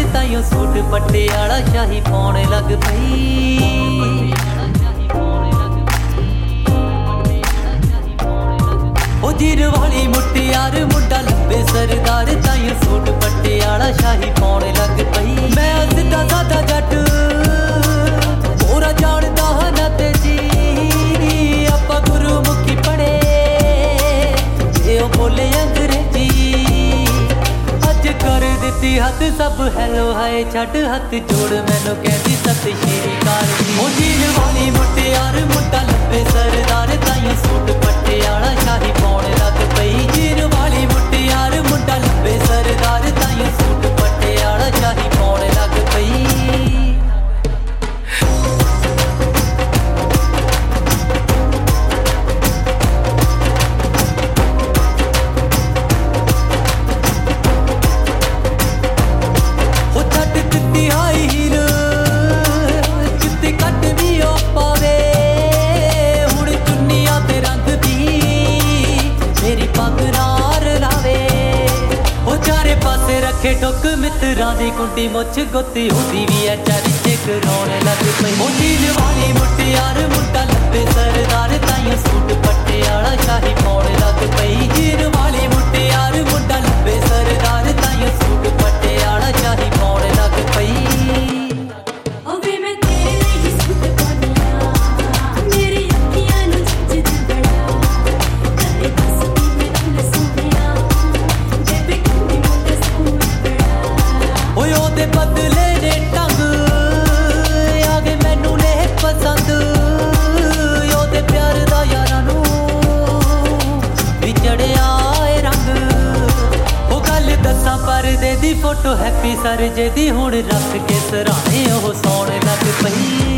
ਤਾਈਓ suit Patiala ਸ਼ਾਹੀ ਪਾਉਣ ਲੱਗ ਪਈ। ਉਹ ਜੀਰ ਵਾਲੀ ਮੁਟਿਆਰ ਮੁੰਡਾ ਲੱਭੇ ਸਰਦਾਰ ਤਾਈਓ ਸੂਟ ਪਟਿਆਲਾ ਸ਼ਾਹੀ ਪਾਉਣ ਲੱਗ ਪਈ। ਮੈਂ ਸਿੱਧਾ ਸਾਦਾ ਜੱਟ ਪੂਰਾ ਜਾਣਦਾ ਹਾਂ ਨਾ ਤੇ ਜੀ ਆਪਾਂ ਗੁਰਮੁਖੀ ਪੜ੍ਹੇ ਜੇ ਉਹ ਬੋਲੇ ਅੰਗਰੇਜ਼ੀ। ਅੱਜ ਕਰ ਦਿੱਤੀ ਹੱਥ ਸਭ ਹੈਲੋ ਹਾਏ ਛੱਡ ਹੱਥ ਜੋੜ ਮੈਨੂੰ ਕਹਿੰਦੀ ਸਤਿ ਸ਼੍ਰੀ ਅਕਾਲ ਜੀ। ਉਹ ਜੀਰ ਵਾਲੀ ਮੁਟਿਆਰ ਮੁੰਡਾ ਲੱਭੇ ਸਰਦਾਰ ਤਾਈਓ ਸੂਟ ਪਟਿਆਲਾ ਸ਼ਾਹੀ ਪਾਉਣ ਲੱਗ ਪਈ। ਜੀਰ ਵਾਲੀ ਮੁਟਿਆਰ ਮੁੰਡਾ ਲੱਭੇ ਸਰਦਾਰ ਤਾਈਓ ਸੂਟ ਪਟਿਆਲਾ ਸ਼ਾਹੀ ਪਾਉਣ ਲੱਗ ਪਈ। ਰੱਖੇ ਠੁੱਕ ਮਿੱਤਰਾਂ ਦੀ ਕੁੰਡੀ ਮੁੱਛ ਗੁੱਤੀ ਹੁੰਦੀ ਵੀ ਐ ਚਰਚੇ ਕਰਾਉਣ ਲੱਗ ਪਈ। ਉਹ ਜੀਰ ਵਾਲੀ ਮੁਟਿਆਰ ਮੁੰਡਾ ਲੱਭੇ ਸਰਦਾਰ ਤਾਈਓ ਸੂਟ ਪਟਿਆਲਾ ਸ਼ਾਹੀ ਪਾਉਣ ਲੱਗ ਪਈ। ਜੀਰ ਵਾਲੀ ਮੁਟਿਆਰ ਮੁੰਡਾ ਲੱਭੇ ਸਰਦਾਰ ਤਾਈਓ ਸੂਟ ਪਟਿਆਲਾ ਸ਼ਾਹੀ ਪਾਉਣ ਲੱਗ ਪਈ। ਉਹਦੇ ਬਦਲੇ ਨੇ ਢੰਗ ਆ ਗਏ ਮੈਨੂੰ ਨੇ ਪਸੰਦ। ਉਹਦੇ ਪਿਆਰ ਦਾ ਯਾਰਾਂ ਨੂੰ ਵੀ ਚੜਿਆ ਏ ਰੰਗ। ਉਹ ਗੱਲ ਦੱਸਾਂ ਪਰਦੇ ਦੀ ਫੋਟੋ ਹੈਪੀ ਸਰਜੇ ਦੀ ਹੁਣ ਰੱਖ ਕੇ ਸਰਾਣੇ ਉਹ ਸੌਣ ਲੱਗ ਪਈ।